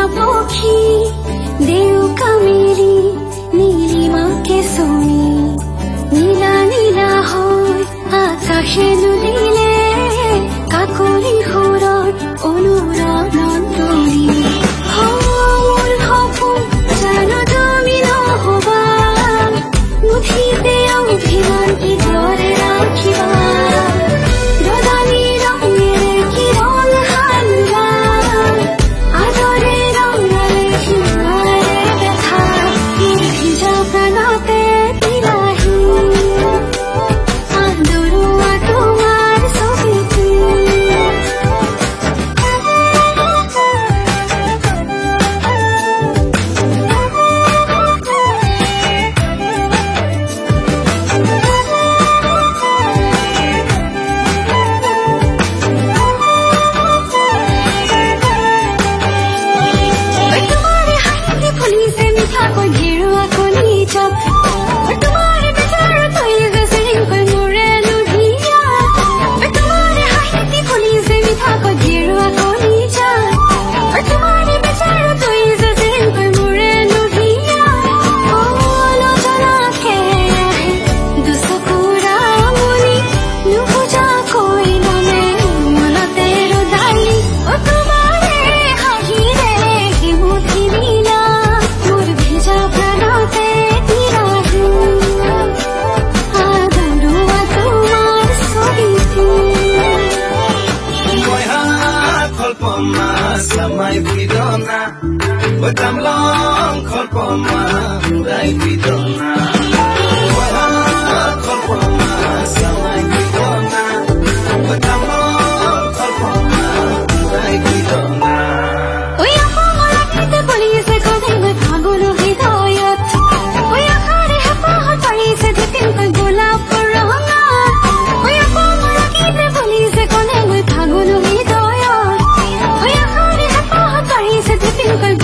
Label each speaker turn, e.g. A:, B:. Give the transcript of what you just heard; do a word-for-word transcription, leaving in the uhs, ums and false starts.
A: পক্ষী দেউকা মেলি নীলিমা কেশনী নীলা নীলা হয় আকাশে দুলিলে কাকলি সুৰত অনুৰণনতৰী মোৰ সপোন জানো তুমি নহবা মুঠিতে অভিমান ইজৰে ৰাখিবা
B: Samay bidona, batam long kolpoma, uday bidona. Wala kolpoma, samay bidona, batam long kolpoma, uday bidona.
A: Oy ako malapit police ko din magpagulo hidayat. Oy akare hapahal police ditin ko gulab corona. Oy ako malapit police ko din magpagulo hidayat. Oy akare hapahal police ditin ko